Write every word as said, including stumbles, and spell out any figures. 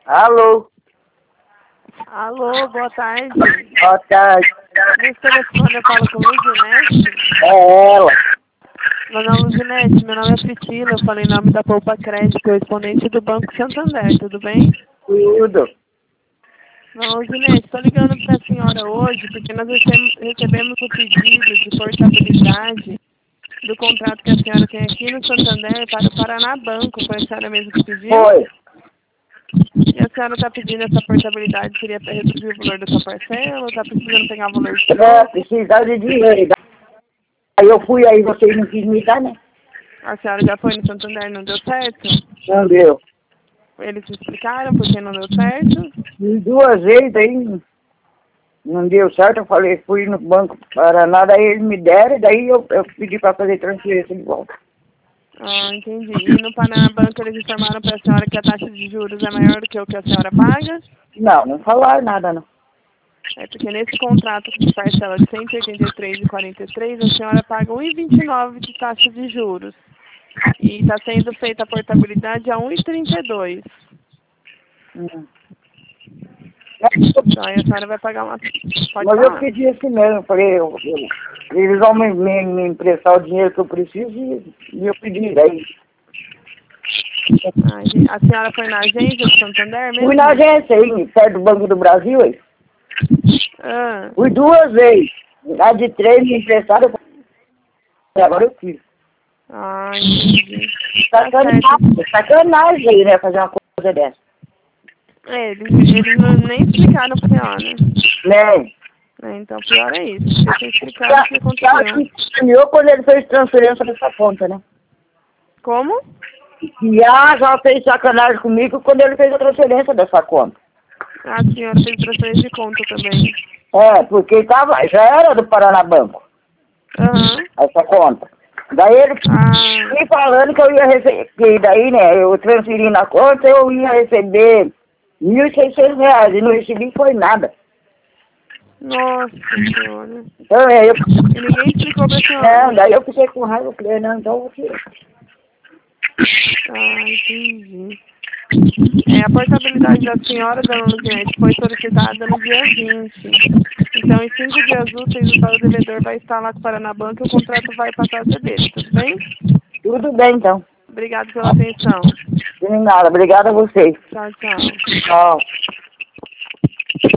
Alô? Alô, boa tarde. Boa tarde. Nesse telefone eu falo com Luzinete. É ela. Meu nome é Luzinete, meu nome é Priscila, eu falei em nome da Poupa Crédito, correspondente do Banco Santander, tudo bem? Tudo. Não, Luzinete, estou ligando para a senhora hoje porque nós recebemos, recebemos o pedido de portabilidade do contrato que a senhora tem aqui no Santander para o Paraná Banco, foi a senhora mesmo que pediu? Foi. E a senhora está pedindo essa portabilidade, seria para reduzir o valor da sua parcela, ou está precisando pegar o valor de É, troco? precisava de dinheiro. Aí eu fui aí, vocês não quis me dar, né? A senhora já foi no Santander e não deu certo? Não deu. Eles te explicaram por que não deu certo? E duas vezes aí não deu certo, eu falei, fui no Banco Paraná, daí eles me deram, daí eu, eu pedi para fazer transferência de volta. Ah, entendi. E no Paraná Banco eles informaram para a senhora que a taxa de juros é maior do que o que a senhora paga? Não, não falaram nada não. É porque nesse contrato de parcela de cento e oitenta e três reais e quarenta e três centavos, a senhora paga um real e vinte e nove centavos de taxa de juros. E está sendo feita a portabilidade a um real e trinta e dois centavos. Hum. Então aí a senhora vai pagar uma... Pode Mas eu falar? pedi assim mesmo, eu falei, eu, eu, eles vão me, me, me emprestar o dinheiro que eu preciso e, e eu pedi, daí. Ah, entendi. A senhora foi na agência do Santander mesmo? Fui na agência aí, perto do Banco do Brasil aí. Ah, Fui duas vezes. Lá de três me emprestaram, eu falei, agora eu fiz. ah, entendi. Tá Sacanagem, certo. sacanagem aí, né, fazer uma coisa dessa. É, eles, eles não, nem explicaram pra senhora. Né? É, então pior é isso. Deixa eu explicar o que Já aconteceu. que ganhou quando ele fez transferência dessa conta, né? Como? E já, já fez sacanagem comigo quando ele fez a transferência dessa conta. A senhora fez transferência de conta também. É, porque tava, já era do Paraná Banco, Aham. essa conta. Daí ele Ah, me falando que eu ia receber, que daí, né, eu transferi na conta, eu ia receber mil e seiscentos reais, e não recebi foi nada. nossa senhora. Então, é, eu... E ninguém explicou pra senhora. Não, daí eu fiquei com raiva, eu falei, não, então eu vou tirar. Ah, entendi. É, a portabilidade da senhora, dona Luzinete, foi solicitada no dia vinte. Então, em cinco dias úteis, o tal devedor vai estar lá com o Paraná Banco e o contrato vai passar a ser dele, tudo bem? Tudo bem, então. Obrigado pela atenção. De nada, obrigada a vocês. Tchau, tchau. Tchau.